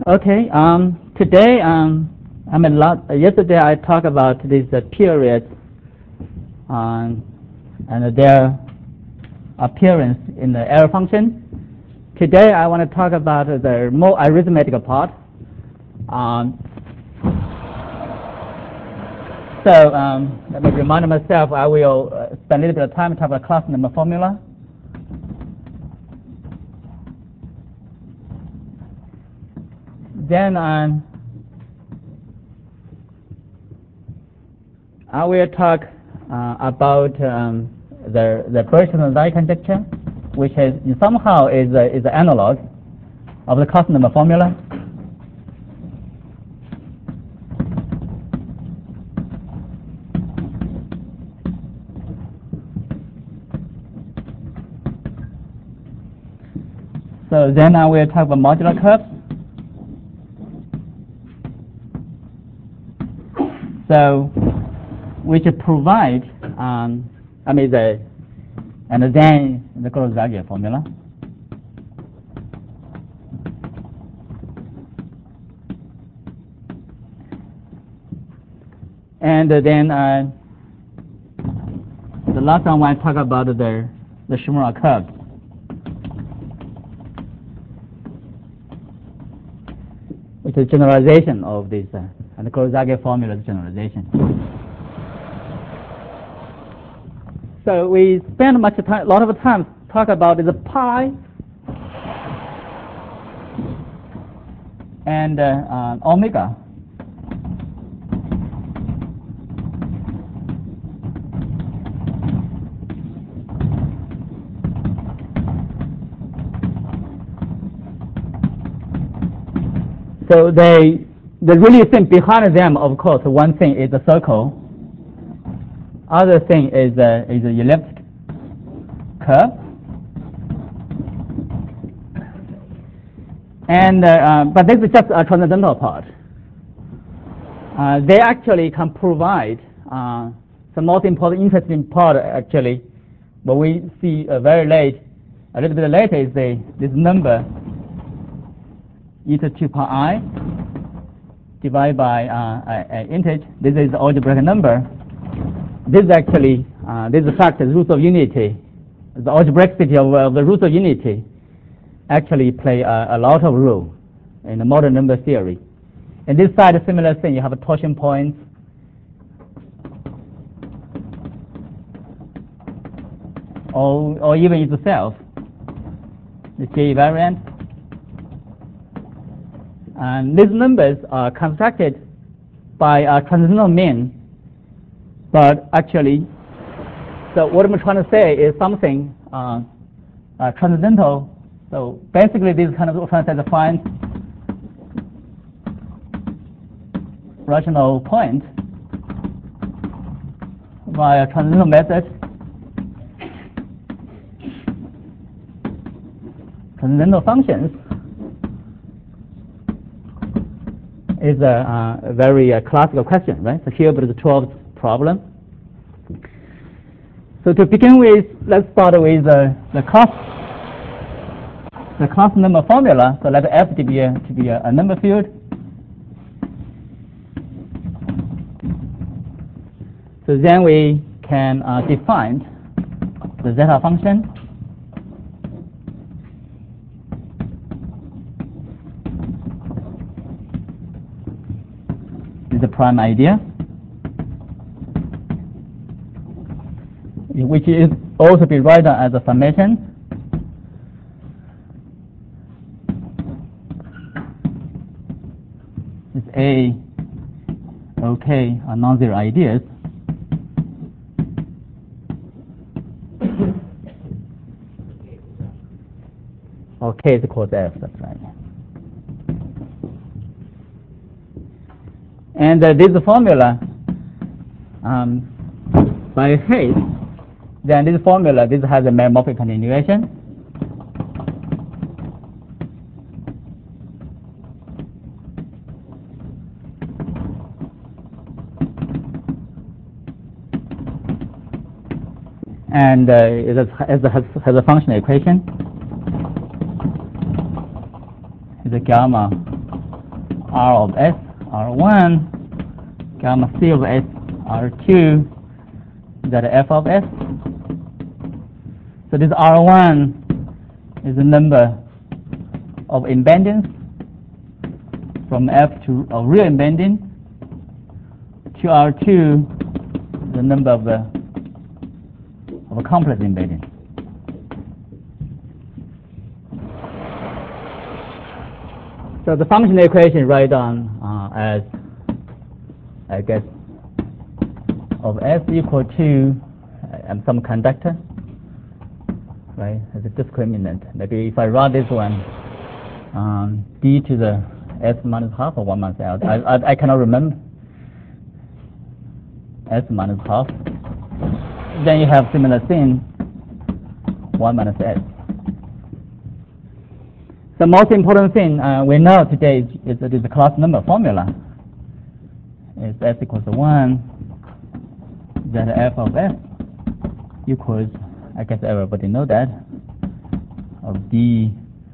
Okay. Today, yesterday I talked about these periods and their appearance in the error function. Today I want to talk about the more arithmetic part. Let me remind myself. I will spend a little bit of time talking about class number formula. Then I will talk about the Birchman-Lie conjecture, which is somehow is the analog of the class number formula. So then I will talk about modular curves. So, which provide, and then the Gross-Zagier formula. And then the last one I talk about the Shimura curves. Which is generalization of this, and the Gross-Zagier formula is generalization. So we spend a lot of time talk about the pi and omega. So the really thing behind them, of course, one thing is the circle. Other thing is the elliptic curve. And but this is just a transcendental part. They actually can provide some most important, interesting part actually. But we see a little bit later is this number e to 2 pi I divided by an integer. This is the algebraic number. This is actually this is fact, the roots of unity. The algebraicity of the roots of unity actually play a lot of role in the modern number theory. In this side, a similar thing. You have a torsion points. Or even itself, the J variant. And these numbers are constructed by a transcendental mean. But actually, so what I'm trying to say is something transcendental. So basically, this kind of trying to find rational point via transcendental method. Transcendental functions is a very classical question, right? So here is the 12th problem. So to begin with, let's start with the class number formula. So let F to be a number field. So then we can define the zeta function. The prime idea, which is also be written as a summation. It's A, OK, are non-zero ideas. OK is called F, that's right. And this formula, by Hayes, then this formula, this has a meromorphic continuation. And it has a functional equation. It's a gamma R of S, R1, gamma C of S, R2, that F of S. So this R1 is the number of embeddings from F to a real embedding to R2, the number of a complex embedding. So the function equation write down as, I guess, of S equal to some conductor, right, as a discriminant. Maybe if I write this one, d to the S minus half or 1 minus L. I cannot remember. S minus half. Then you have similar thing, 1 minus S. The most important thing we know today is the class number formula. It's S equals to 1, then F of S equals, I guess everybody know that, of D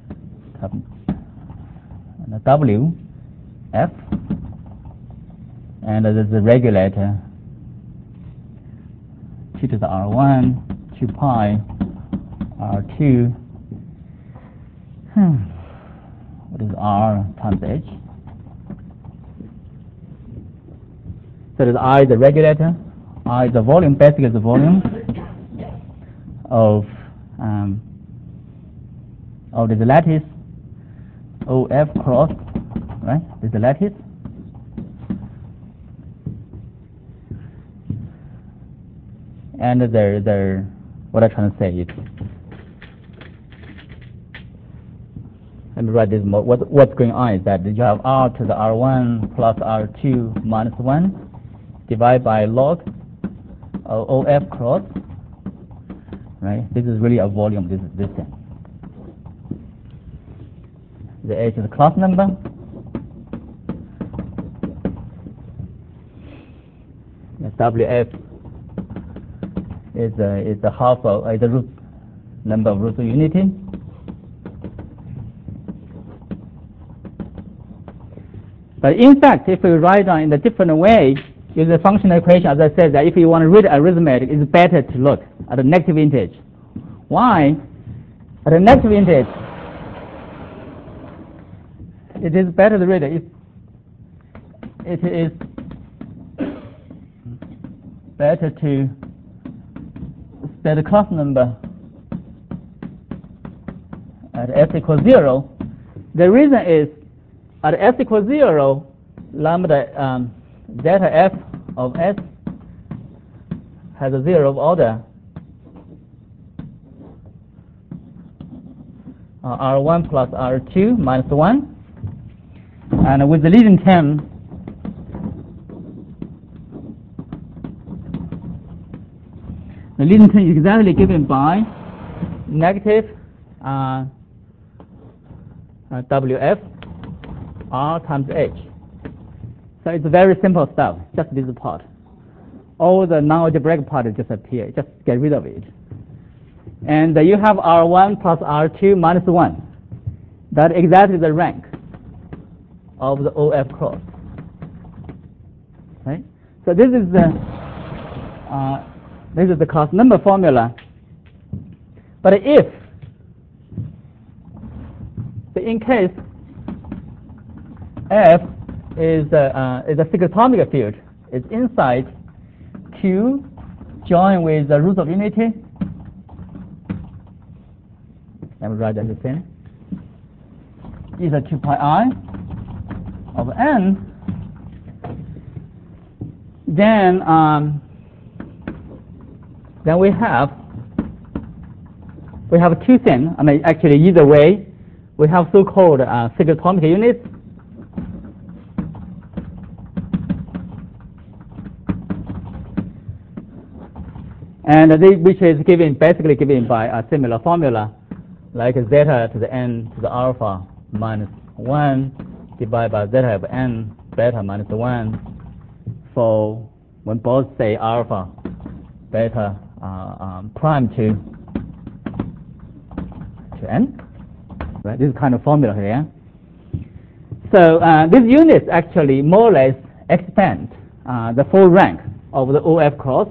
W F, and there's a regulator T to the R1, 2 pi, R2, what is R times H? So there's I the regulator, I the volume, basically the volume of the lattice OF cross, right? This is the lattice. And what I'm trying to say is, let me write this more. What's going on is that you have R to the R1 plus R2 minus 1 divided by log of OF cross, right? This is really a volume, this is this thing. The H is the class number. The WF is the half of the root number of roots of unity. But in fact, if we write down in a different way, use the functional equation, as I said, that if you want to read arithmetic, it's better to look at the negative integer. Why? At the negative integer, it is better to read it. It is better to set the class number at S equals 0. The reason is at S equals 0, lambda zeta F of S has a 0 of order R1 plus R2 minus 1. And with the leading term, the leading term is exactly given by negative WF R times H. So it's very simple stuff, just this part. All the non-algebraic part disappear, just get rid of it. And you have R1 plus R2 minus 1. That's exactly the rank of the OF cross. Right? So this is the class number formula. But if, in case F is a cyclotomic field, it's inside Q joined with the root of unity. Let me write that again. Is a 2 pi I of n. Then we have two things. I mean, actually, either way, we have so-called cyclotomic units. And which is basically given by a similar formula, like zeta to the n to the alpha minus 1 divided by zeta of n beta minus 1 for when both say alpha, beta prime to n. Right? This is kind of formula here. So these units actually more or less expand the full rank of the OF cross.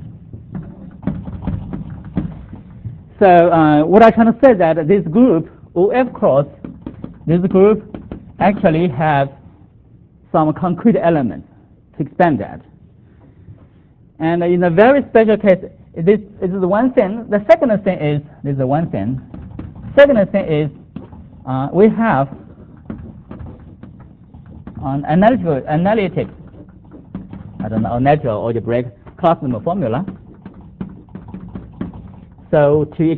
So what I'm trying to say is that this group, OF cross, this group actually have some concrete elements to expand that. And in a very special case, this is one thing. The second thing is, this is the one thing. Second thing is, we have an analytic, I don't know, natural algebraic class number formula. So to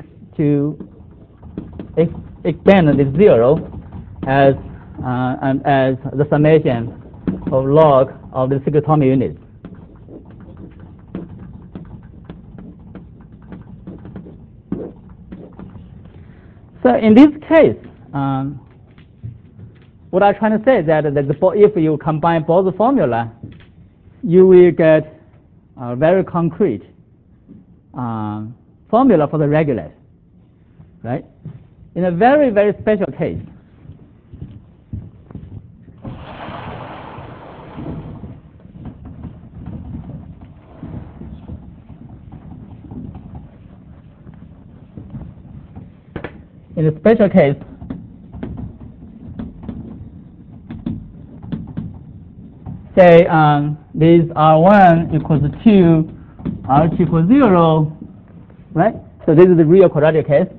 expand this zero as the summation of log of the cyclotomic units. So in this case, what I'm trying to say is that if you combine both formula, you will get a very concrete formula for the regulator, right? In a very, very special case, in a special case, say this R1 equals 2, R2 equals 0, right? So this is the real quadratic case,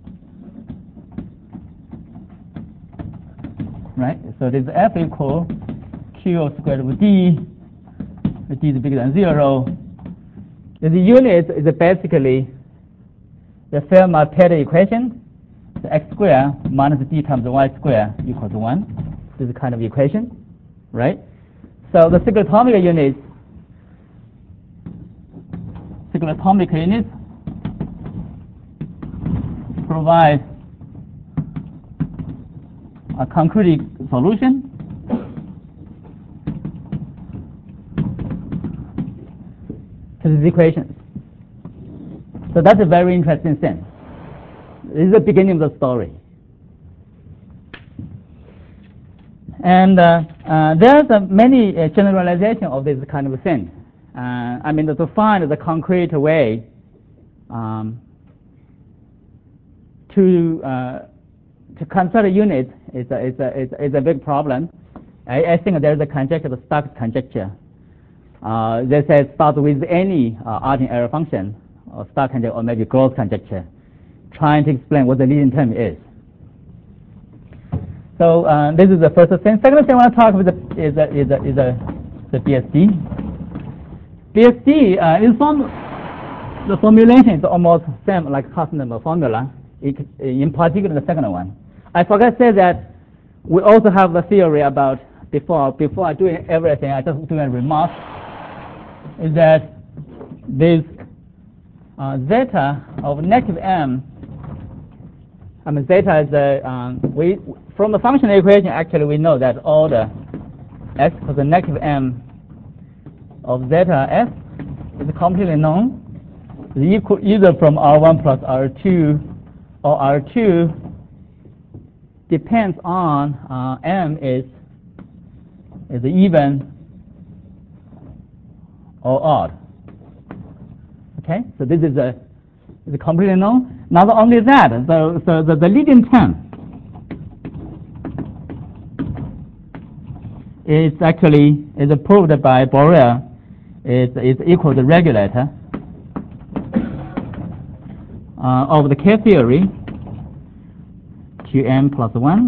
right? So this is F equal Q of square root of D, the D is bigger than 0. The unit is basically the Fermat-Pettit equation, the x squared minus d times y squared equals 1. This is kind of equation, right? So the cyclotomic units provide a concrete solution to these equations. So that's a very interesting thing. This is the beginning of the story. And there's many generalization of this kind of thing. I mean, to find the concrete way to construct a unit is a big problem. I think there's a conjecture, the Stark's conjecture. They say start with any Artin error function, or Stark conjecture, or maybe Gross conjecture, trying to explain what the leading term is. So this is the first thing. Second thing I want to talk about is the BSD. BSD the formulation is almost same like class number formula. In particular, the second one. I forgot to say that we also have a theory about before I do everything. I just do a remark. Is that this zeta of negative m. I mean, zeta is from the functional equation. Actually, we know that all the x for the negative m of zeta s is completely known. It's equal either from R1 plus R2 or R2 depends on m is even or odd. Okay, so this is completely known. Not only that, so the leading term is proved by Borel is equal to the regulator of the K theory Qm plus 1.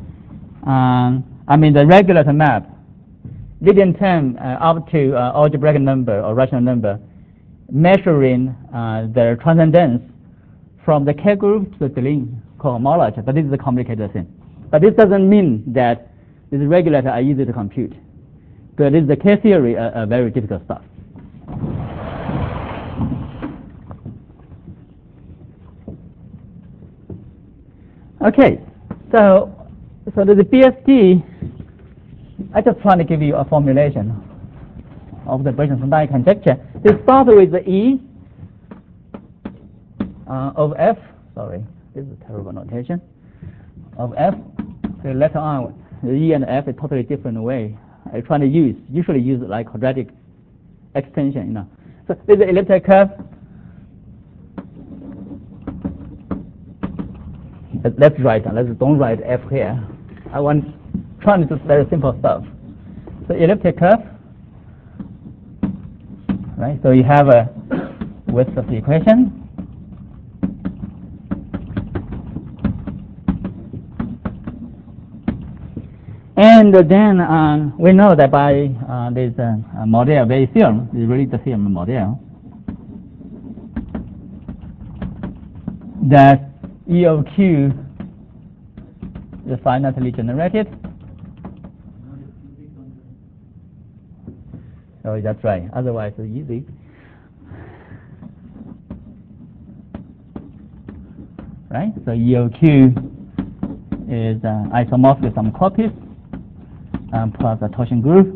I mean the regulator map leading term up to algebraic number or rational number, measuring the transcendence from the K group to the Deligne cohomology. But this is a complicated thing. But this doesn't mean that these regulators are easy to compute. But this is the K theory, a very difficult stuff. Okay, so the BSD, I just trying to give you a formulation of the Bertrand-Sondage conjecture. They start with the E of F. Sorry, this is a terrible notation. Of F, the letter R the E and F is totally different way. I try to usually use like quadratic extension, So this is the elliptic curve. Let's don't write F here. I want trying to do very simple stuff. So elliptic curve, right? So you have a width of the equation. And then we know that by this Mordell-Weil theorem, this is really the theorem of Mordell, that E of Q is finitely generated. Oh, that's right. Otherwise, it's easy. Right? So E of Q is isomorphic with some copies plus a torsion group.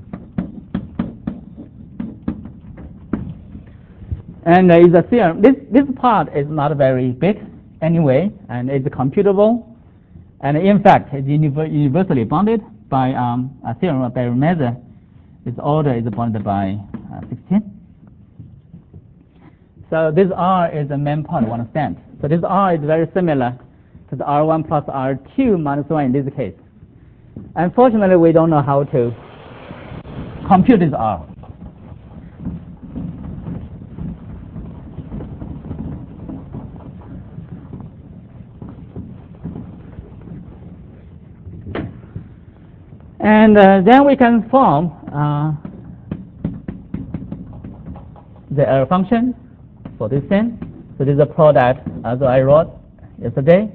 And is a theorem. This part is not very big anyway, and it's computable. And in fact, it's universally bounded by a theorem of Barry-Mazur. Its order is bounded by 16. So this R is the main part, one understand. So this R is very similar to the R1 plus R2 minus 1 in this case. Unfortunately, we don't know how to compute this R. And then we can form the error function for this thing. So this is a product as I wrote yesterday.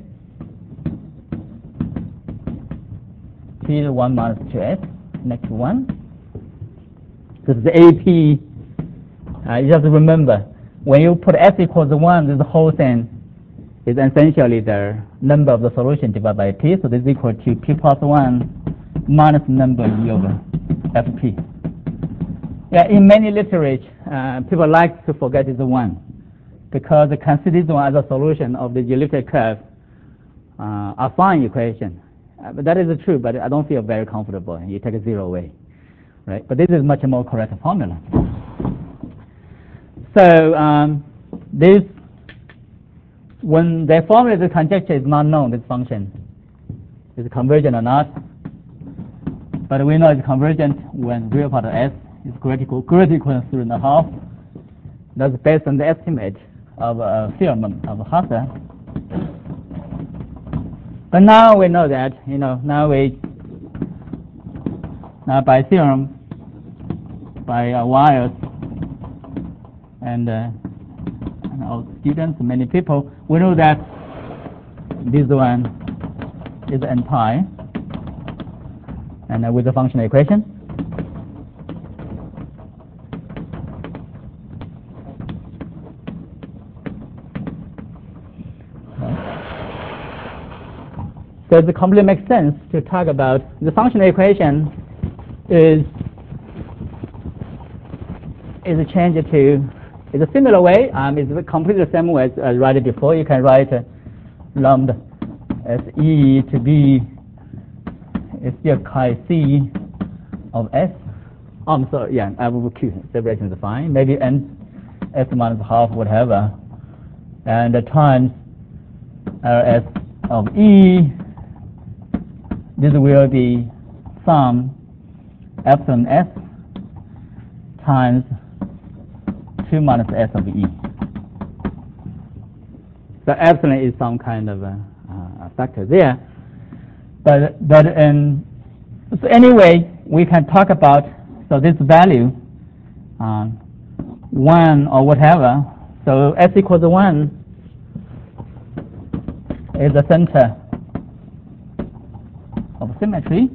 P is 1 minus 2s, next to 1. This is the AP. You just remember, when you put s equals 1, this whole thing is essentially the number of the solution divided by p. So this is equal to p plus 1 minus number E over fp. Yeah, in many literature, people like to forget this 1 because they consider this one as a solution of the elliptic curve affine equation. But that is true, but I don't feel very comfortable. You take a 0 away, right? But this is much more correct formula. So this, when they formulate the conjecture is not known, this function is convergent or not. But we know it's convergent when real part of S is greater equal to 3.5. That's based on the estimate of a theorem of Hasse. But now we know that, now by theorem, by wires, and students, many people, we know that this one is n pi. And with the functional equation. So it completely makes sense to talk about the functional equation is changed to, is a similar way, it's completely the same way as I wrote it before. You can write lambda as E to B is still chi C of S. I'm sorry, yeah, I will Q. Separation is fine. Maybe n S minus half, whatever. And the times S of E, this will be sum epsilon S times 2 minus S of E. So epsilon is some kind of a factor there. But so anyway, we can talk about, so this value, 1 or whatever, so S equals 1 is the center of symmetry.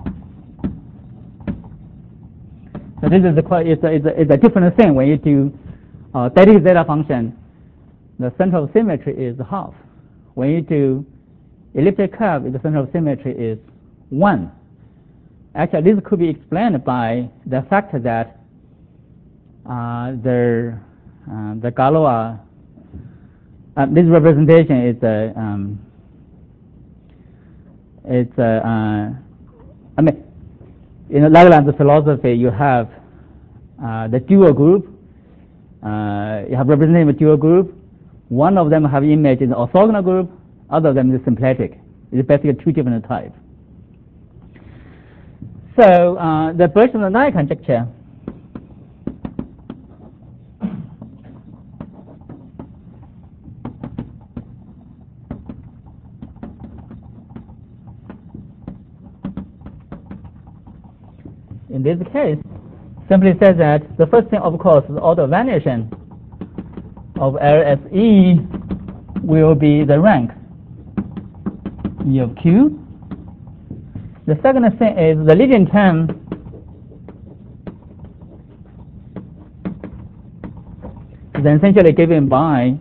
So this is it's a different thing when you do static zeta function. The center of symmetry is half. When you do elliptic curve, the center of symmetry is 1. Actually, this could be explained by the fact that the Galois, this representation is I mean, in Lagrange philosophy, you have the dual group. You have representative dual group. One of them have image in the orthogonal group. Other of them is symplectic. It's basically two different types. So the Birchman-Nye conjecture in this case simply says that the first thing, of course, the order of variation of LSE will be the rank E of Q. The second thing is the leading term is essentially given by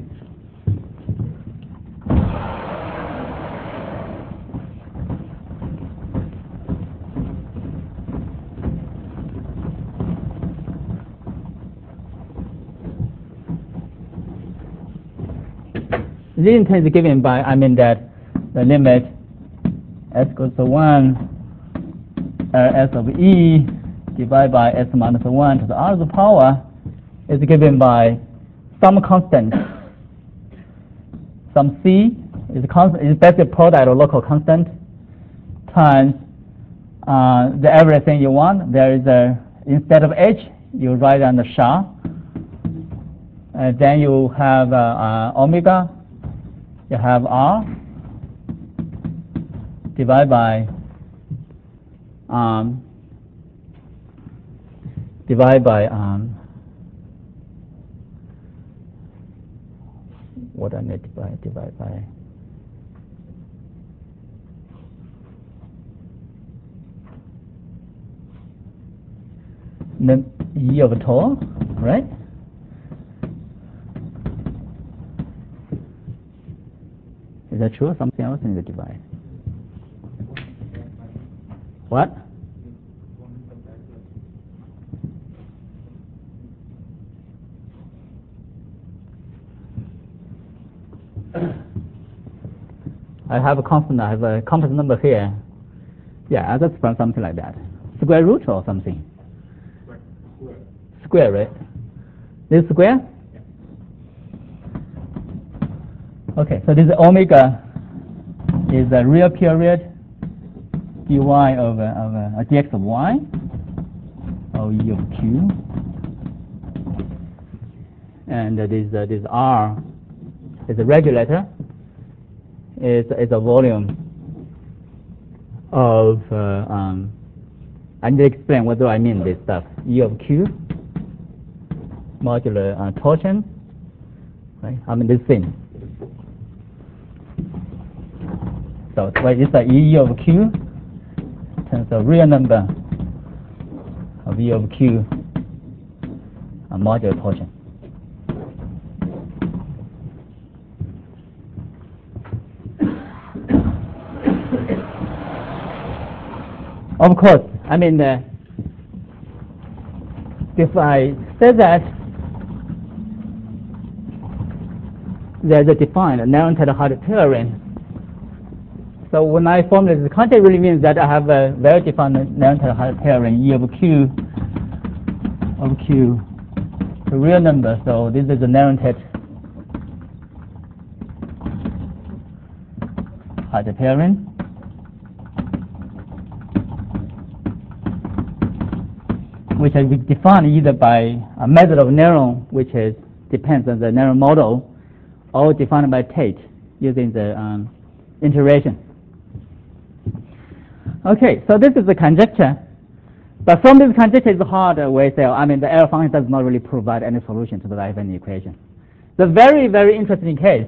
leading term is given by, I mean that the limit s goes to 1 s of E divided by s minus 1 to the r to the power is given by some constant. Some C is basically product of local constant times the everything you want. There is instead of H, you write on the SHA. Then you have omega, you have R divided by what I need to divide by then E of tau, right? Is that true? Something else in the divide? What? I have a constant. I have a complex number here. Yeah, I just found something like that. Square root or something. Square, right? This is square? Yeah. Okay, so this omega is a real period dy over dx of y of E of Q. And this R is a regulator. Is a volume of I need to explain what do I mean this stuff. E of Q modular torsion, right? I mean this thing. So it's the E of Q times the real number of E of Q modular torsion. Of course, I mean, if I say that there's a defined narrow-ended Heidelberg, so when I formulate the conjecture, really means that I have a very defined narrow-ended Heidelberg E of Q, the real number. So this is a narrow-ended Heidelberg. Which is defined either by a method of narrow, which depends on the narrow model, or defined by Tate using the iteration. Okay, so this is the conjecture. But from this conjecture, it's hard way say, I mean, the error function does not really provide any solution to the Eigen equation. The very, very interesting case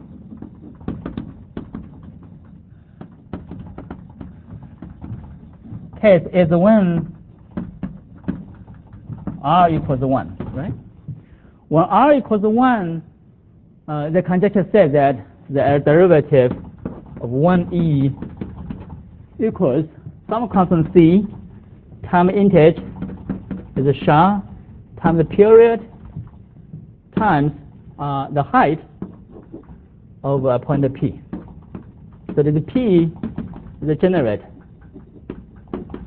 is when R equals 1, right? When R equals 1, the conjecture says that the derivative of 1e equals some constant c times integral is a SHA times the period times the height of a point P. So the P is a generator.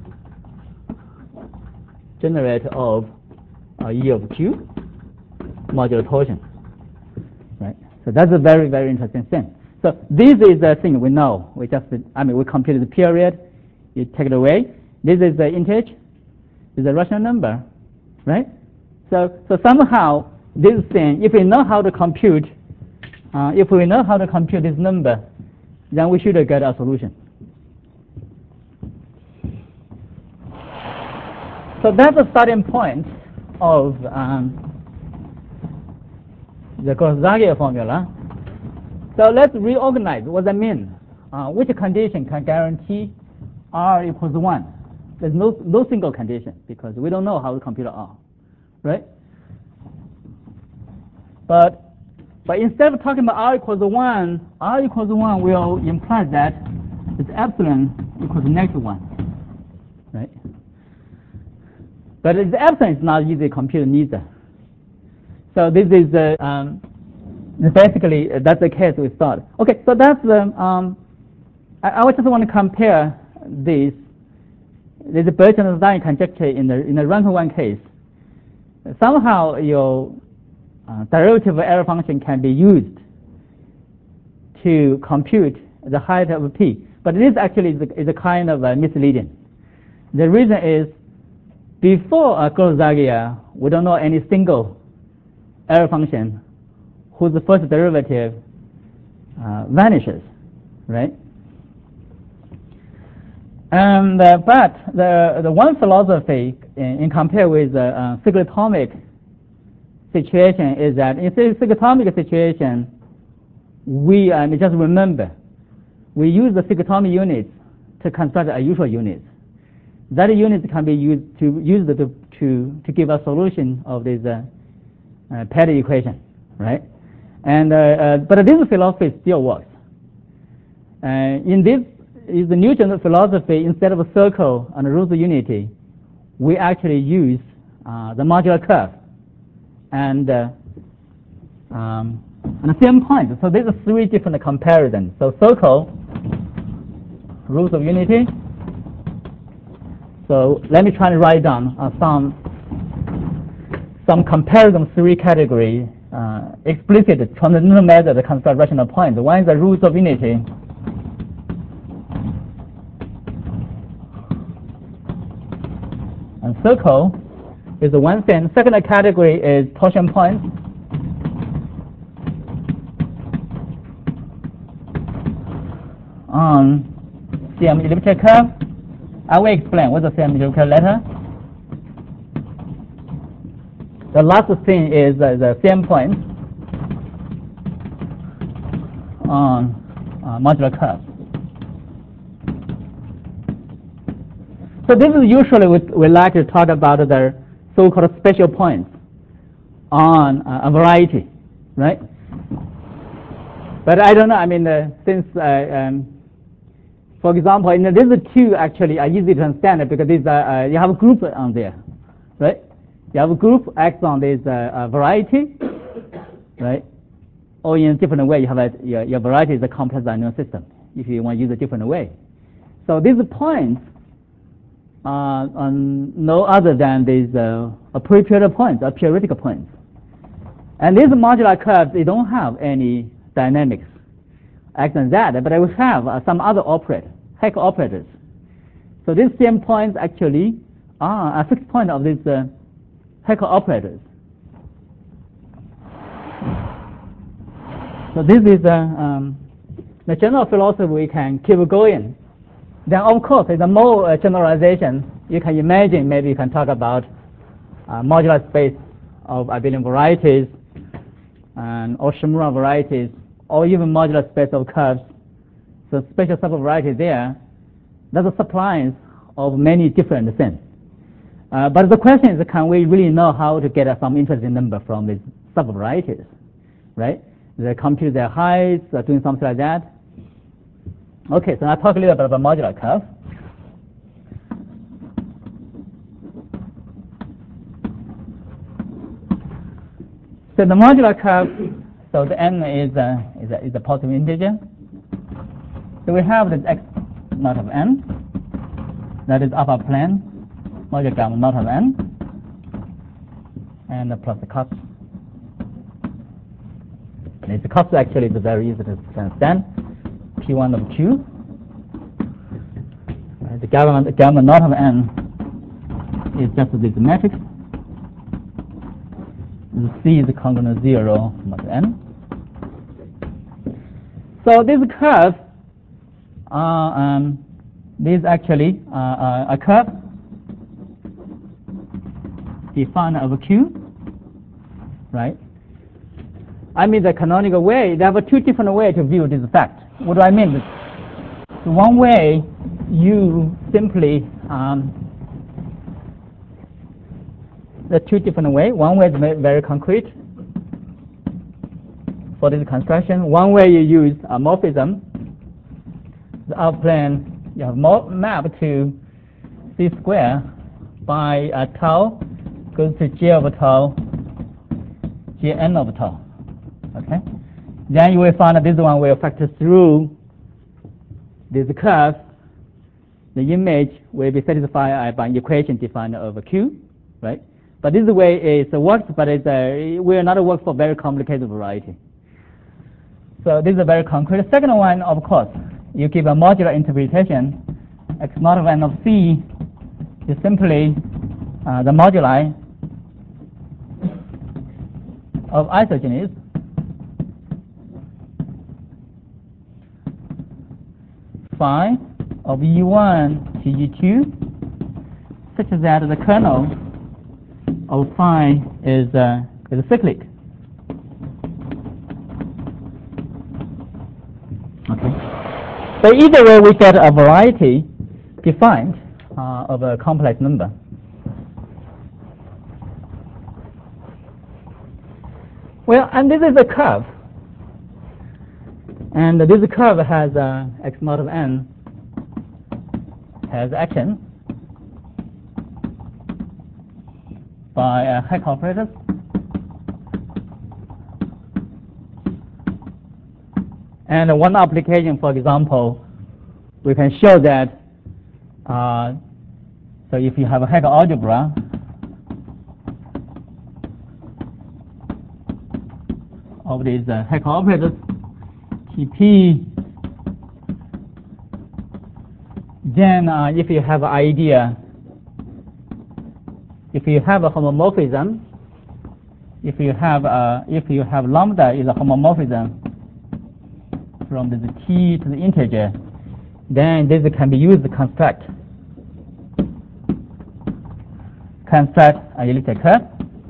generator of E of Q modulo torsion. Right? So that's a very, very interesting thing. So this is the thing we know. We computed the period. You take it away. This is the integer. This is a rational number, right? So somehow this thing, if we know how to compute, this number, then we should get a solution. So that's the starting point of the Gauss-Zagier formula. So let's reorganize what that means. Which condition can guarantee R equals 1? There's no single condition because we don't know how to compute R, right? But instead of talking about R equals 1, R equals 1 will imply that it's epsilon equals -1, right? But the epsilon is not easy to compute neither. So this is basically that's the case we thought. Okay, so that's I just want to compare this. There's a Birch-Stein conjecture in the rank 1 case. Somehow your derivative error function can be used to compute the height of P, but this actually is a kind of misleading. The reason is before Gauss-Zagier, we don't know any single error function whose first derivative vanishes, right? And but the one philosophy in compare with the cyclotomic situation is that in cyclotomic situation, we just remember we use the cyclotomic units to construct unusual units. That unit can be used to give a solution of this Petty equation, right? And but this philosophy still works. In this is the Newton philosophy. Instead of a circle and a rules of unity, we actually use the modular curve and the same point. So these are 3 different comparisons. So circle, rules of unity. So let me try to write down some comparison 3 category explicit transcendental method to construct rational points. One is the rules of unity. And circle is the one thing. Second category is torsion points. CM elliptic curve. I will explain what the CM elliptic later. The last thing is the same point on modular curve. So this is usually we like to talk about the so-called special points on a variety, right? But I don't know. I mean, since for example, these 2 actually are easy to understand because these you have a group on there, right? You have a group acts on this variety, right? Or in a different way, you have your variety is a complex unknown system. If you want to use a different way, so these points are no other than these periodic points, or periodic points. And these modular curves, they don't have any dynamics act on that, but they will have some other Hecke operators. So these same points actually are a fixed point of these Hecke operators. So this is the general philosophy we can keep going. Then of course, there's a more generalization. You can imagine maybe you can talk about modular space of abelian varieties or Shimura varieties, or even modular space of curves. So special subvariety there, that's a supply of many different things. But the question is, can we really know how to get some interesting number from these subvarieties, right? They compute their heights, doing something like that. Okay, so I'll talk a little bit about modular curve. So the modular curve, so the n is a positive integer. So we have this x naught of n, that is upper plane, modular gamma naught of n. and plus the cost. And the cost actually is very easy to understand. P1 of Q. The gamma naught of n is just this matrix. The C is congruent 0 mod n. So this curve, this is actually a curve defined over Q, right? I mean the canonical way. There are two different ways to view this fact. What do I mean? So one way, you simply the two different ways. One way is very concrete for this construction. One way you use a morphism. The outplane you have map to C square by tau goes to J over tau, Jn over tau. Okay. Then you will find that this one will factor through this curve. The image will be satisfied by an equation defined over Q, right? But this way it works, but it will not work for very complicated variety. So this is a very concrete. The second one, of course, you give a modular interpretation. X naught of n of C is simply the moduli of isogenes phi of E1 to E2, such that the kernel of phi is cyclic. Okay. So either way, we get a variety defined of a complex number. Well, and this is a curve. And this curve has x naught of n has action by Hecke operators. And one application, for example, we can show that so if you have a Hecke algebra, of these Hecke operators, TP, then if you have an idea, if you have a homomorphism, if you have lambda is a homomorphism from the t to the integer, then this can be used to construct an elliptic curve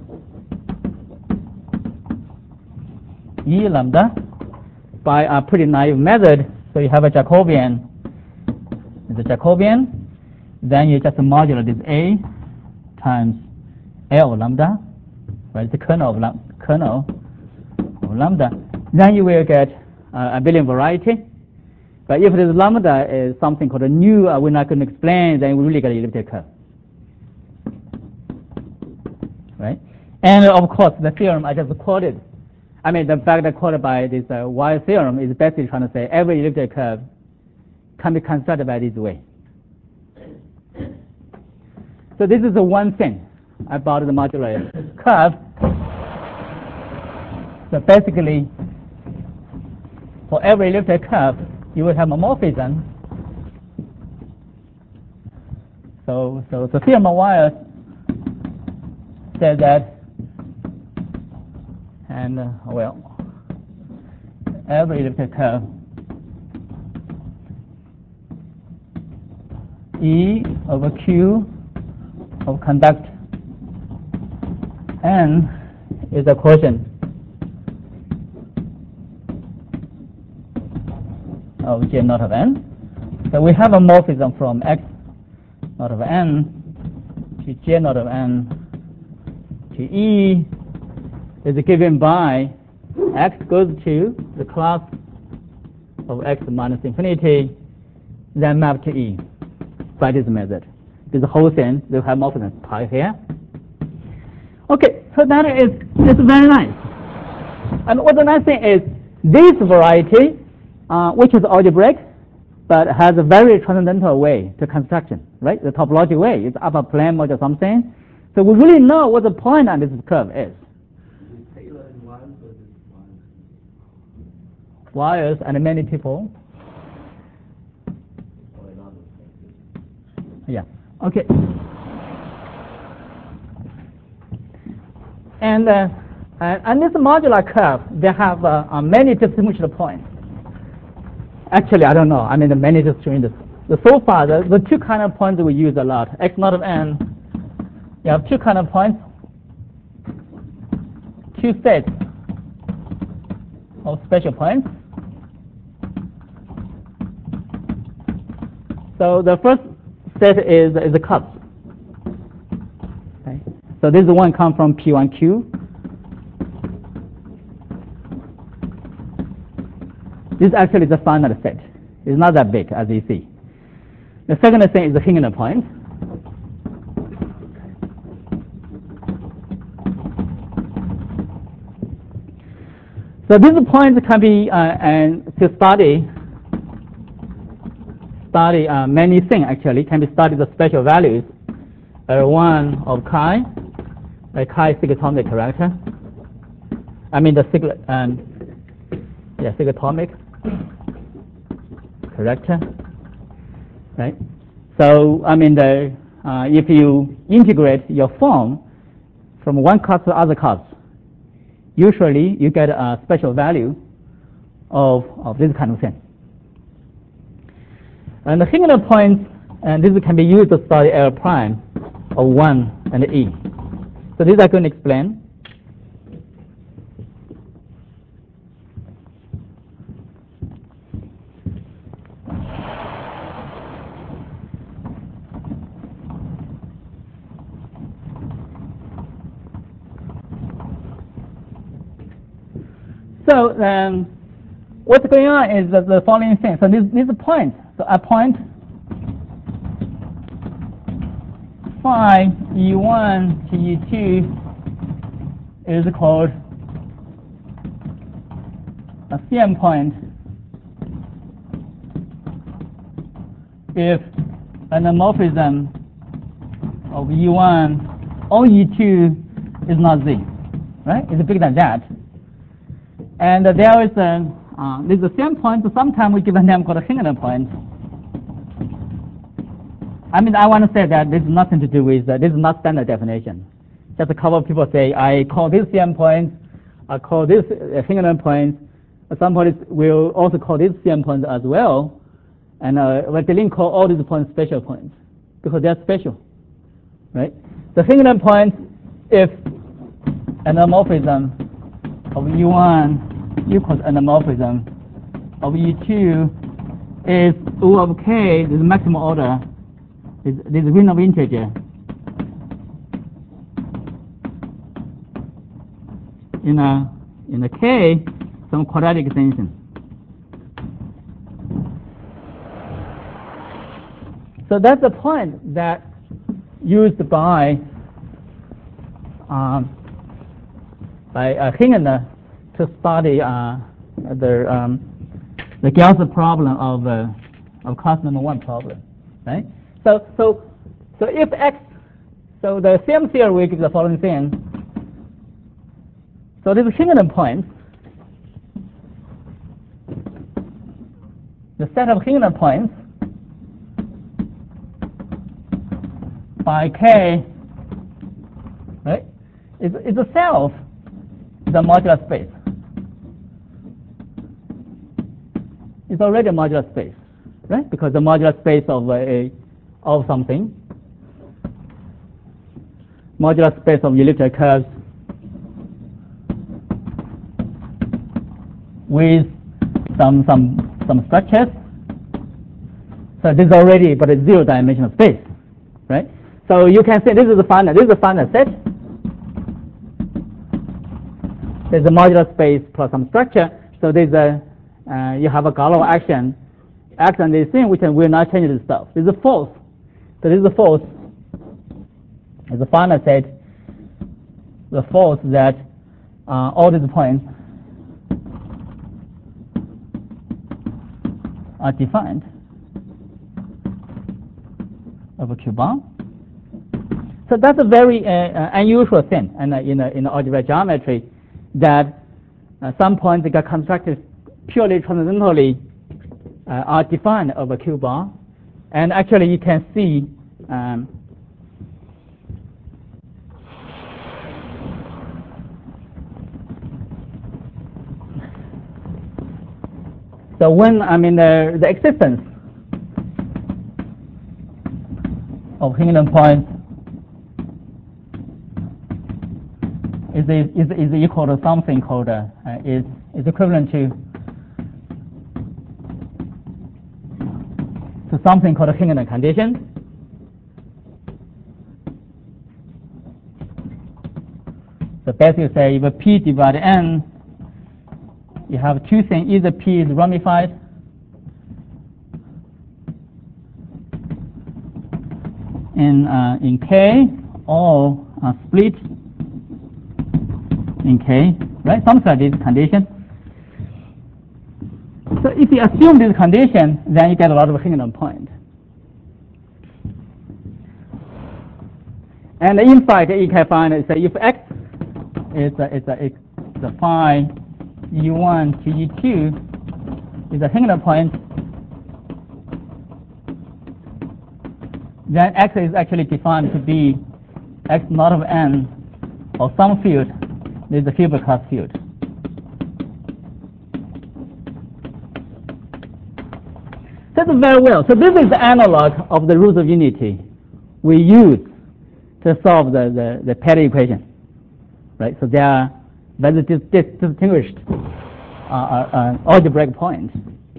E lambda by a pretty naive method. So you have a Jacobian. The Jacobian, then you just modular this A times L lambda, right? The kernel of lambda. Then you will get a abelian variety. But if this lambda is something called a nu, we're not going to explain, then we really get an elliptic curve, right? And of course, the theorem I just quoted, I mean, the fact quoted by this Y theorem is basically trying to say every elliptic curve can be constructed by this way. So this is the one thing about the modular curve. So basically, for every elliptic curve, you will have a morphism. So the theorem of Weyers says that, and well, every elliptic curve E over Q of conduct N is a quotient of J naught of N. So we have a morphism from X naught of N to J naught of N to E is given by X goes to the class of X minus infinity, then map to E by this method. This whole thing, they have morphism pi here. Okay, so that is very nice. And what the nice thing is, this variety, which is algebraic, but has a very transcendental way to construction, right? The topological way is upper plane module something, So we really know what the point on this curve is. Wires and many people. Yeah. Okay. And this modular curve, they have many distribution points. Actually, I don't know. I mean, the many distributions. So far, the two kind of points we use a lot. X naught of n. You have two kind of points. Two sets of special points. So the first set is the cups. Okay. So this one comes from P1Q. This actually is a finite set. It's not that big, as you see. The second thing is the Hingham point. So these points can be to study many things. Actually, can be studied the special values. One of chi, chi sigatomic character. I mean the sigatomic character, right? So I mean if you integrate your form from one cos to other cos, usually you get a special value of this kind of thing. And the Hingham points, and this can be used to study L prime of 1 and E. So this I can explain. So what's going on is the following thing. So these points. So a point phi E1 to E2 is called a CM point if an homomorphism of E1 on E2 is not Z, right? It's bigger than that. And there is there's a CM point. So sometimes we give a name called a Hingham point. I mean, I want to say that this is nothing to do with this is not standard definition. Just a couple of people say I call this CM point, I call this Hingham point. Somebody will also call this CM point as well, and we can call all these points special points because they are special, right? The Hingham point, if an homomorphism of E1 equals an homomorphism of E2 is O of k, this maximum order, this ring of integer in a k some quadratic extension. So that's the point that used by Hingham to study the Gauss problem of class number 1 problem, right? So if x, so the CM theory will give the following thing. So this Hingham points, the set of Hingham points by k, right? It's itself the modular space. It's already a modular space, right? Because the modular space of something, modular space of elliptic curves with some structures. So this is already but a 0-dimensional space, right? So you can say this is a finite set. There's a modular space plus some structure. So there's you have a Galois action on this thing which will not change this stuff. This is a force. So this is a force. It's a finite set. The force that all these points are defined over Q bar. So that's a very unusual thing in algebraic geometry, that some points that got constructed purely transcendentally are defined over Q bar. And actually you can see so when the existence of Hingham points is equal to something called is equivalent to something called a Hingham condition. So basically say if P divided N, you have two things: either P is ramified in K, or split in K, right? Something like this condition. So if you assume this condition, then you get a lot of Hingham points. And in fact, you can find if X is a phi E1 to E2 is a Hingham point, then X is actually defined to be X naught of N or some field. This is a Hilbert class field. That's very well. So this is the analog of the rules of unity we use to solve the Petty equation, right? So they are very distinguished algebraic points.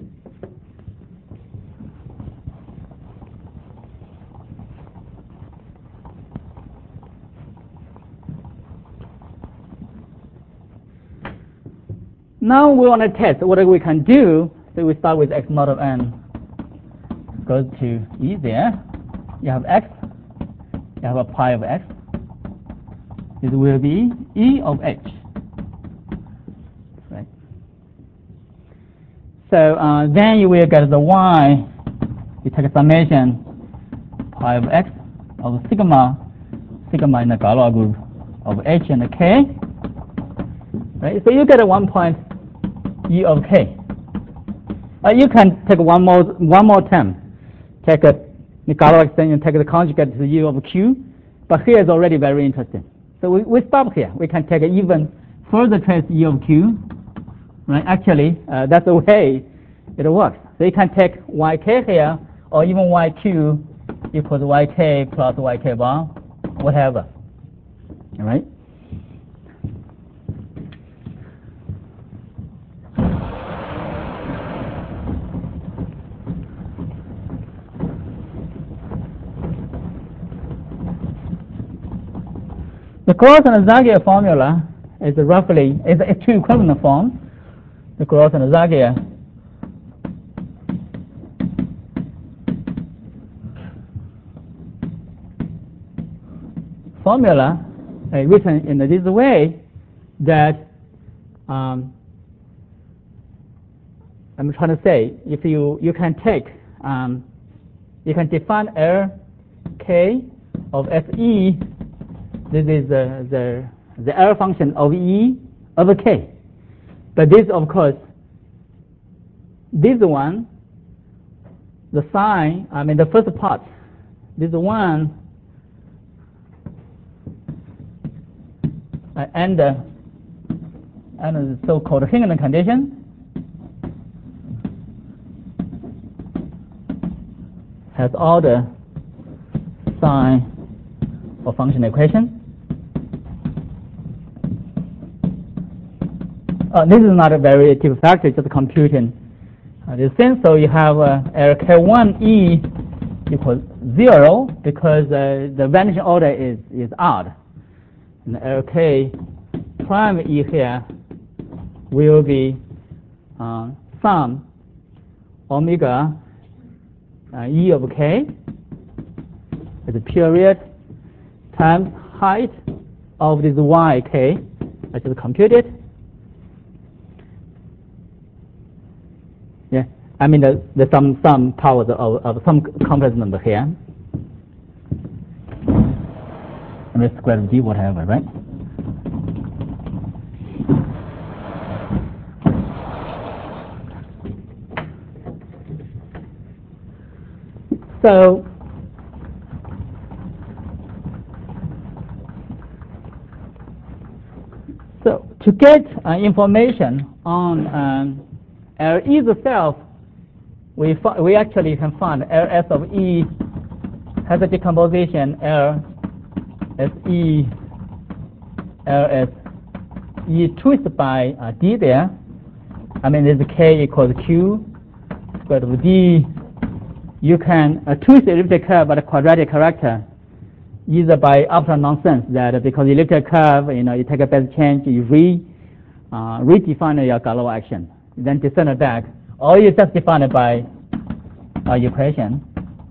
Now we want to test what we can do. So we start with X naught of N goes to E there. You have X, you have a pi of X. It will be E of H. Right. So then you will get the Y. You take a summation pi of X of sigma in the Galois group of H and K. Right. So you get a 1 point E of K. You can take one more term. Take the Galois extension, take the conjugate to U of Q, but here is already very interesting. So we stop here. We can take an even further trace E of Q, right? Actually, that's the way it works. So you can take YK here, or even YQ equals YK plus YK bar, whatever, all right? The Gauss and Zagier formula is roughly a two equivalent form. The Gauss and Zagier formula written in this way that I'm trying to say, if you can take you can define L K of Fe. This is the L function of E of K. But this, of course, this one, the sign, the first part, this one, and the so-called Hingham condition has all the sign of function equation. This is not a very typical factor, just computing this thing. So you have LK1E equals 0 because the vanishing order is odd. And LK prime E here will be sum omega E of K is the period times height of this YK. I just computed. Yeah, there's some powers of some complex number here. MS squared of D, whatever, right? So to get information on LE itself, we actually can find LS of E has a decomposition L as E, L as E twisted by D there. I mean, there's K equals Q squared of D. You can twist the elliptic curve by the quadratic character, either by after nonsense, that because elliptic curve, you take a base change, you redefine your Galois action, then descend it back, or you just define it by equation.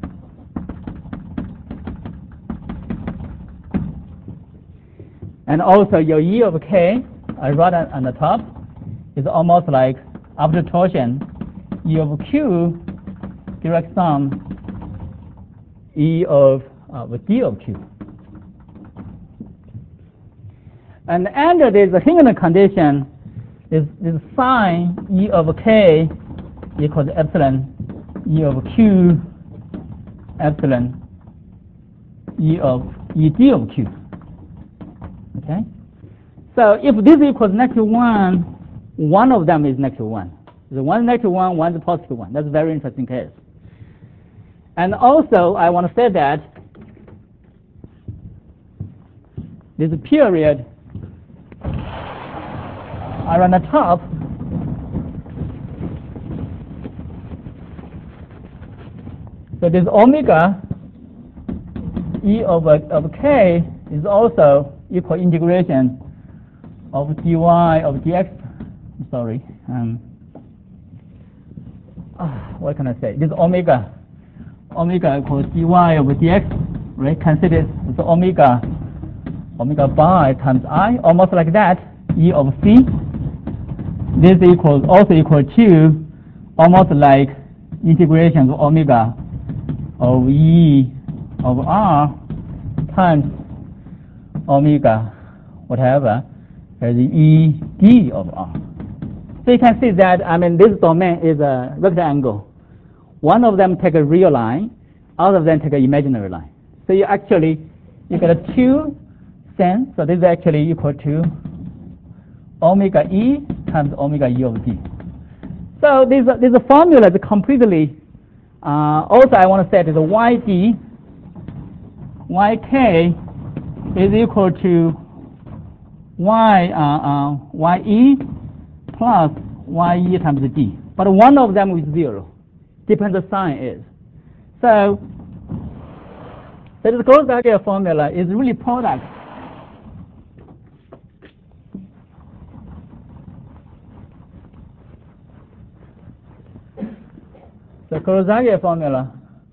And also your E of K, right on the top, is almost like after torsion, E of Q direct sum E of D of Q. And under this Hingham condition, is sine E of K equals epsilon E of Q epsilon E D of Q. Okay? So if this equals -1, one of them is -1. So one is -1, one is +1. That's a very interesting case. And also, I want to say that this period around the top so this omega E of K is also equal integration of dy of dx. Sorry. What can I say? This omega equals dy of dx, right? Consider the omega bar times I, almost like that. E of C. This also equal to almost like integration of omega of E of R times omega whatever as E D of R. So you can see that, I mean, this domain is a rectangle. One of them take a real line, other of them take an imaginary line. So you get a 2 sense, so this is actually equal to omega E times omega E of D. So this formula is completely, also I want to say that the YD, YK is equal to YE plus YE times D. But one of them is 0. Depends the sign is. So the Gauss-Geiger formula is really product. The Gauss-Geiger formula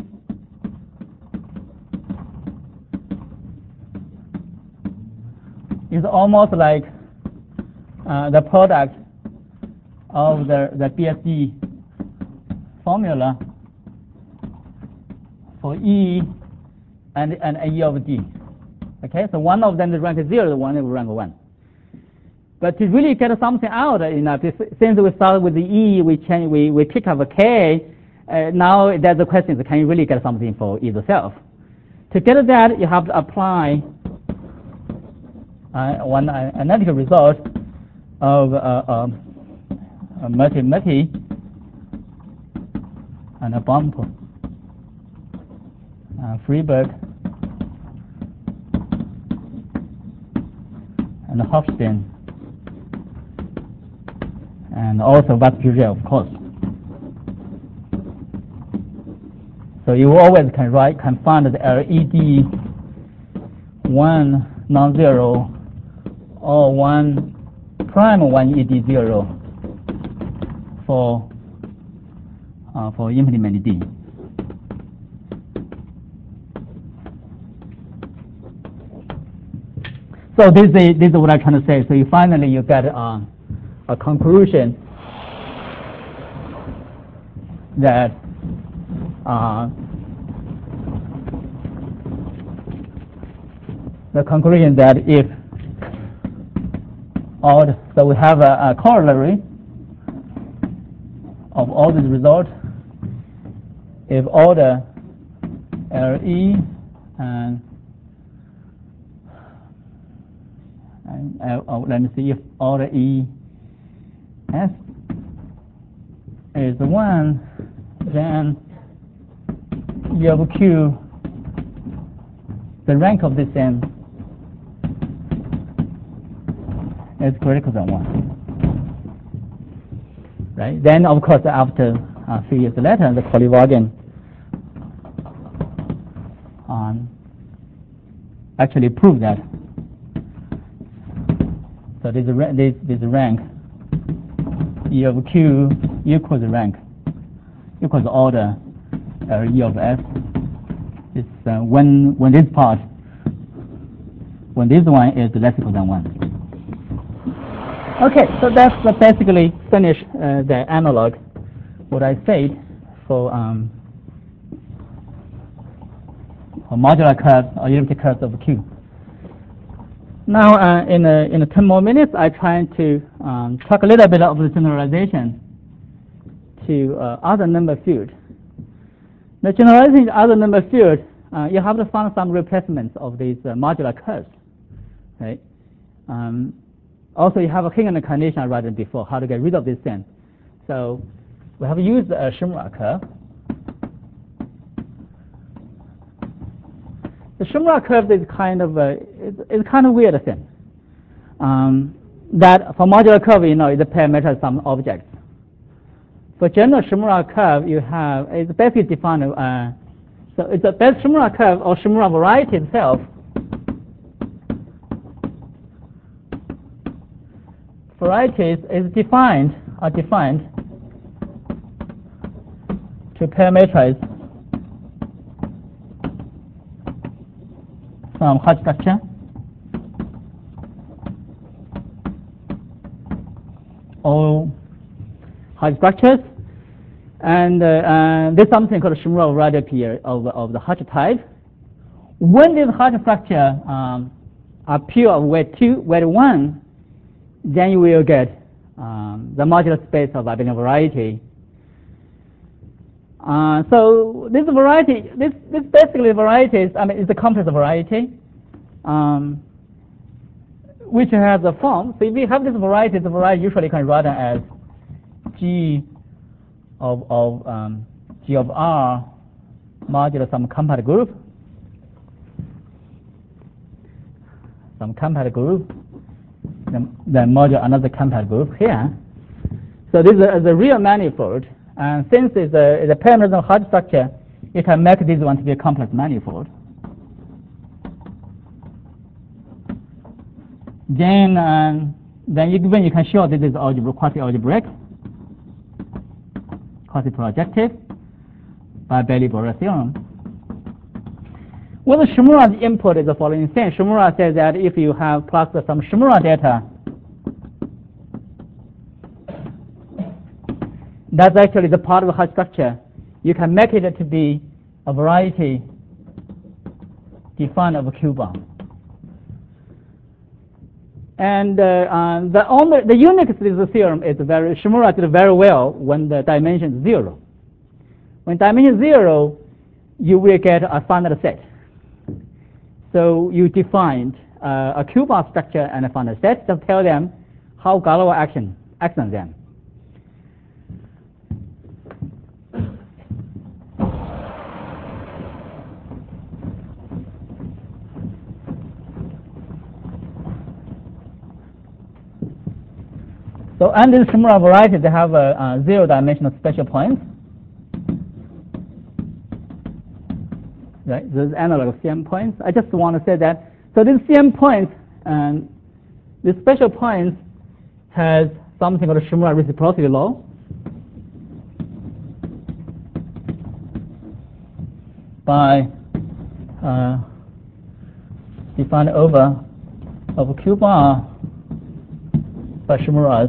is almost like the product of the BSD formula for E and E of D. Okay, so one of them is rank 0, the one is rank 1. But to really get something out, since we start with the E, we pick up a K. Now there's the question: can you really get something for E itself? To get that, you have to apply one analytical result of Murty and a bump, Freeberg and Hofstein, and also Vascular, of course. So you always can find the LED 1 non-zero or 1 prime 1 ED 0 for implement D. So this is what I'm trying to say. So you finally get a conclusion that the conclusion that if so we have a corollary of all these results. If order LE and let me see, if order ES is 1, then E of Q, the rank of this n is greater than 1. Right? Then, of course, after a few years later, the Kolyvagin actually proved that. So this rank E of Q equals rank equals order E of S. It's when this part, when this one is less equal than 1. Okay, so that's basically finish the analog, what I said for modular curves or unity curves of Q. Now, in 10 more minutes, I try to talk a little bit of the generalization to other number field. The generalization to other number field, you have to find some replacements of these modular curves, right? Also, you have a Hingham condition I wrote before, how to get rid of this thing. So we have used a Shimura curve. The Shimura curve is kind of weird thing. That for modular curve, is a parameter of some objects. For general Shimura curve, you have it's basically defined. So it's a best Shimura curve or Shimura variety itself. Varieties is defined to parameterize some Hodge structure or Hodge structures, and there's something called a Shimura variety appear of the Hodge type. When this Hodge structure appear of weight 2, weight 1, then you will get the modular space of abelian variety. So this variety, this basically varieties, it's a complex variety, which has a form. So if we have this variety, the variety usually can write as G of R modular some compact group, then module another compact group here. So this is a real manifold, and since it's a parameter of Hodge structure, you can make this one to be a complex manifold. Then when you can show this is quasi-algebraic, quasi-projective by Bailey-Borel theorem. Well, the Shimura's input is the following thing. Shimura says that if you have plus some Shimura data, that's actually the part of the Hodge structure. You can make it to be a variety defined of a Q-bar. And the uniqueness of the theorem is Shimura did very well when the dimension is 0. When dimension is 0, you will get a finite set. So you defined a Q-bar structure and a finite set to tell them how Galois acts on them. So under the Shimura variety, they have a zero-dimensional special points. Right, those analog of CM points. I just want to say that. So these CM points and these special points has something called a Shimura reciprocity law. By defined over Q bar by Shimura's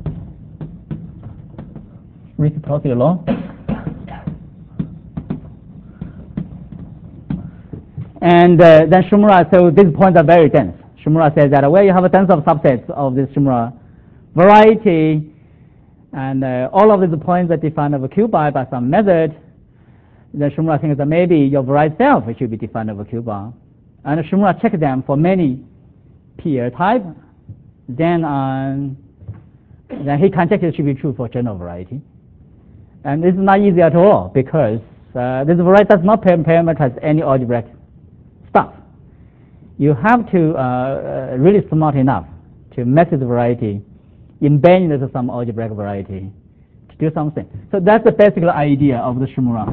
reciprocity law. And then Shimura, so these points are very dense. Shimura says that where you have a dense of subsets of this Shimura variety, and all of these points are defined over Q bar by some method, then Shimura thinks that maybe your variety itself should be defined over Q bar. And Shimura checks them for many PL type, then he can check it should be true for general variety. And this is not easy at all because this variety does not parameterize any algebraic stuff. You have to really smart enough to measure the variety, embed into some algebraic variety to do something. So that's the basic idea of the Shimura.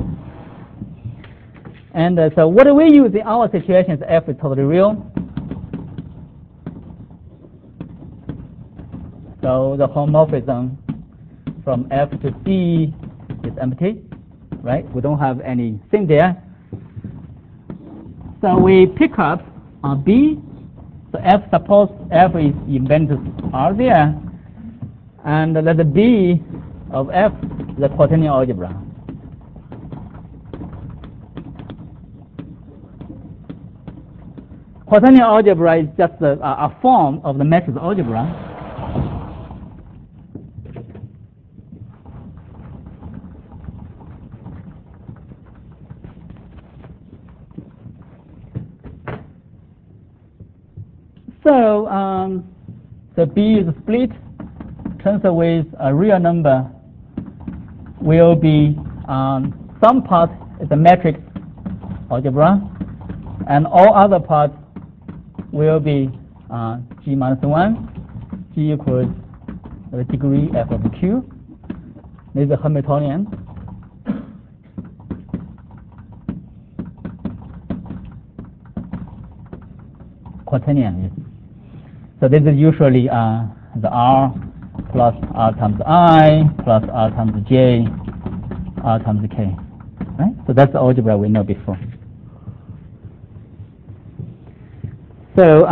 And so what do we use in our situation is F is totally real. So the homomorphism from F to C is empty, right? We don't have anything there. So we pick up B. So F, suppose F is embedded R there, and let the B of F the quaternion algebra. Quaternion algebra is just a form of the matrix algebra. So B is split. Tensor with a real number will be some part is a matrix algebra, and all other parts will be G minus 1. G equals the degree F of Q. This is a Hamiltonian. Quaternion. So this is usually the R plus R times I plus R times J, R times K. Right? So that's the algebra we know before. So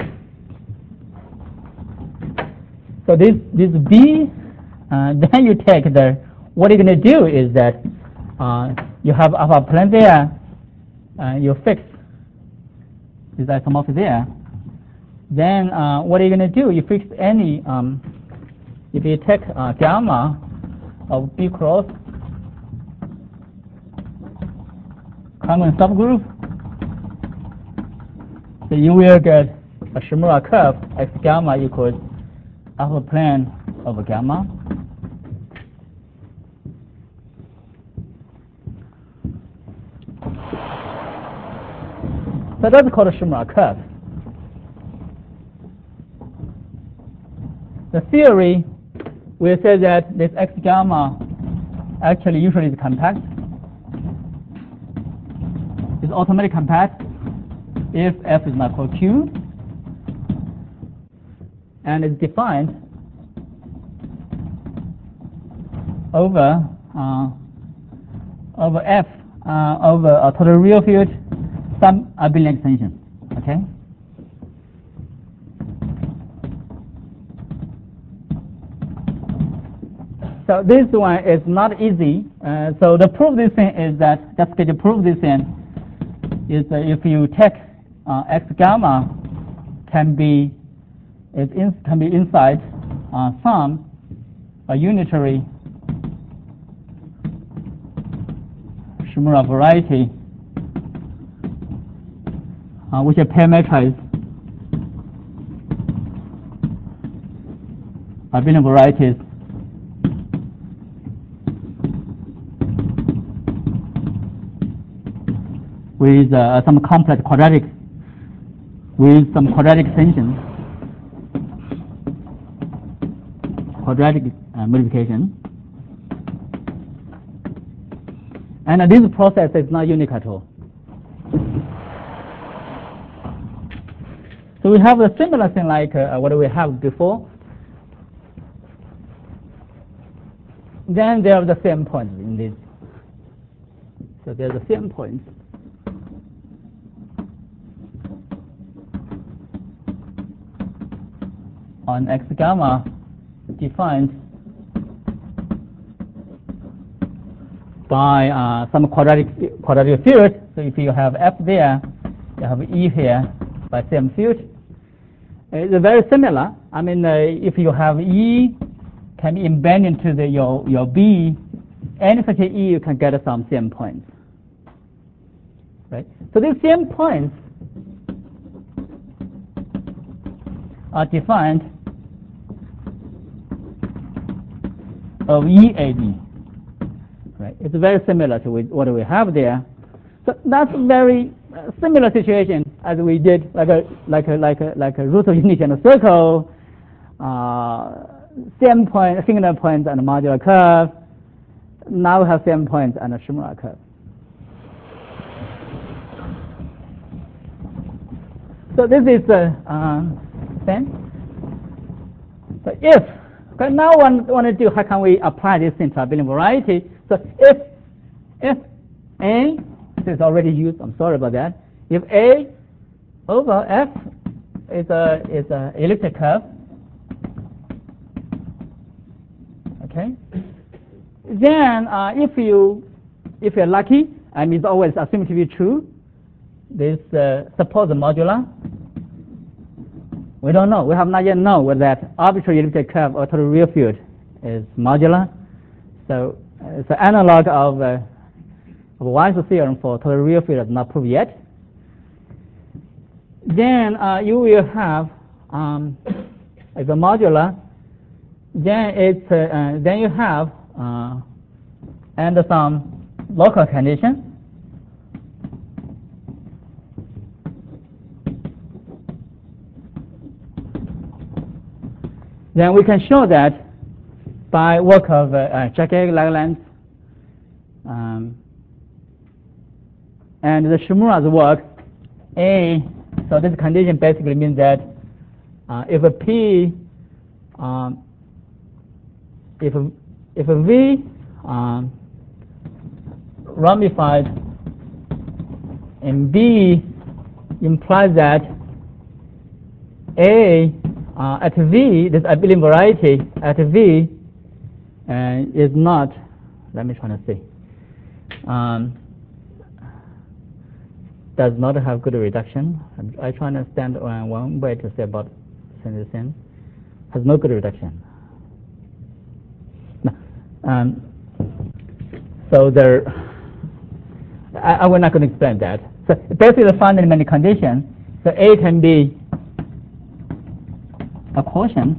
so this B, then you take what you're going to do is that you have alpha plane there, you fix this isomorphic there. Then what are you going to do? You fix any, if you take gamma of B cross congruent subgroup, so you will get a Shimura curve X gamma equals alpha plane of gamma. So that's called a Shimura curve. The theory will say that this X gamma actually usually is compact. It's automatically compact if F is not equal to Q, and it's defined over F over a total real field some abelian extension. Okay. So this one is not easy. So the proof this thing is that just to prove this thing is if you take X gamma can be inside some a unitary Shimura variety which are parameterized abelian varieties with some complex quadratic with some quadratic extension, quadratic modification. And this process is not unique at all. So we have a similar thing like what we have before. Then there are the same points in this. So there's the same points. On X gamma defined by some quadratic field. So if you have F there, You have E here by same field. It's very similar. I mean, if you have E can be embedded into your B, any such a E, you can get some CM points. Right? So these CM points are defined of EAB. Right? It's very similar to what we have there. So that's a very similar situation as we did, like a root of unity and a circle, same point, singular points and a modular curve. Now we have same points and a Shimura curve. So this is the thing. So if now want to do, how can we apply this into abelian variety? So if A, this is already used, I'm sorry about that. If A over F is a elliptic curve, okay, then if you're lucky, and it's always assumed to be true, this suppose the modular. We don't know. We have not yet known whether that arbitrary elliptic curve or total real field is modular. So it's an analog of Weyer's theorem for total real field is not proved yet. Then you will have if a modular. Then it's then you have under some local condition. Then we can show that by work of Jaquet-Lagrange and the Shimura's work. So this condition basically means that if a P, if a V ramified in B implies that A at V, this abelian variety at V is not, let me try to see, does not have good reduction. I try to understand one way to say about this thing, has no good reduction. So there, I will not going to explain that. So basically the fundamental condition, so A can be a quotient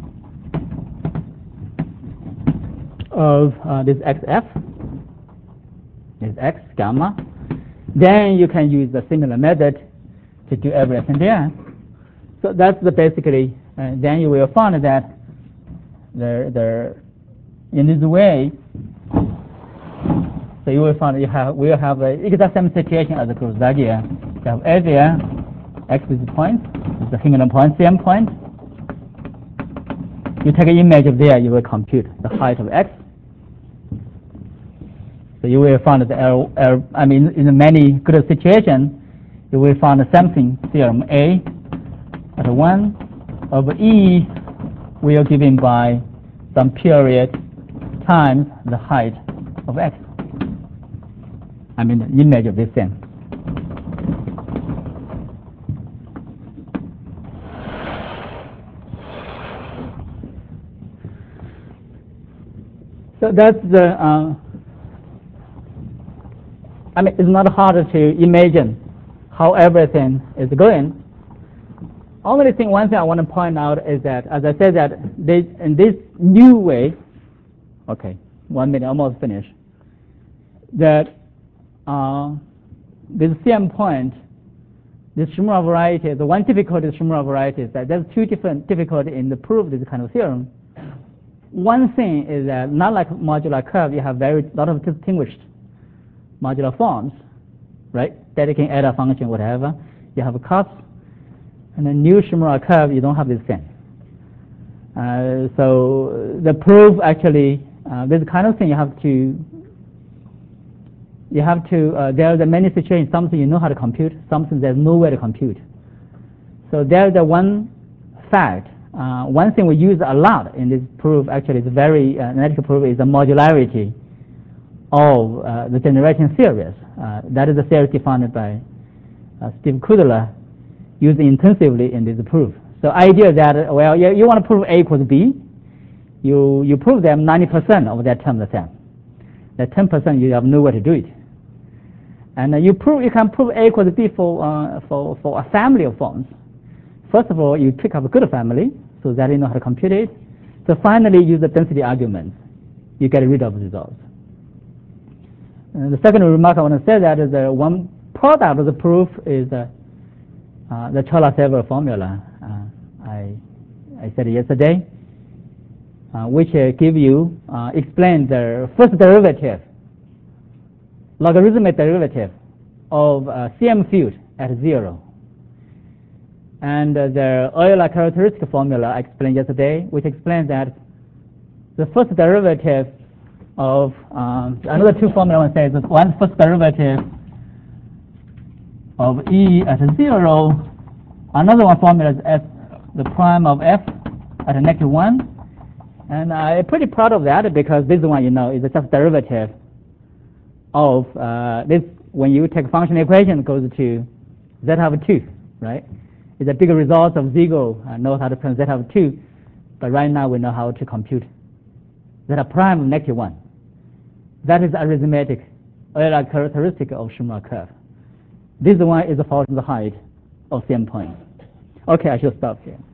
of this XF, is X gamma. Then you can use a similar method to do everything there. So that's the basically, then you will find that in this way, so you will find we'll have the exact same situation as the Kurzgesagt. You have A there, X is the point, is the singular point, CM point. You take an image of there, you will compute the height of X. So you will find that I mean, in many good situations, you will find something theorem A at 1 over E will given by some period times the height of X. I mean, the image of this thing. So that's the, I mean, it's not hard to imagine how everything is going. Only thing, one thing I want to point out is that, as I said, that in this new way, okay, 1 minute, almost finished, that this CM point, this Shimura variety, the one difficulty of Shimura variety is that there's two different difficulties in the proof of this kind of theorem. One thing is that not like modular curve, you have very lot of distinguished modular forms, right? That you can add a function, whatever. You have a cos, and the new Shimura curve, you don't have this thing. So the proof actually, this kind of thing you have to, there are many situations, something you know how to compute, something there's no way to compute. So there's the one fact, one thing we use a lot in this proof, actually is very analytical proof, is the modularity of the generation series. That is a series defined by Steve Kudler used intensively in this proof. So idea that, well, you want to prove A equals B, you prove them 90% of that term the same. The 10% you have no way to do it. And you can prove A equals B for a family of forms. First of all, you pick up a good family so that you know how to compute it. So finally, use the density arguments. You get rid of the results. And the second remark I want to say that is one product of the proof is the Chola-Severs formula I said yesterday, which explain the first derivative, logarithmic derivative of CM field at 0. And the Euler characteristic formula I explained yesterday, which explains that the first derivative of another two formula I want to say is one first derivative of E at 0. Another one formula is f the prime of f at -1. And I'm pretty proud of that because this one, is just derivative of this. When you take function equation, it goes to z of 2, right? It's a big result of Siegel knows how to print z of 2, but right now we know how to compute z prime of -1. That is arithmetic Euler characteristic of Schumann curve. This one is the Fortune's height of CM point. Okay, I should stop here.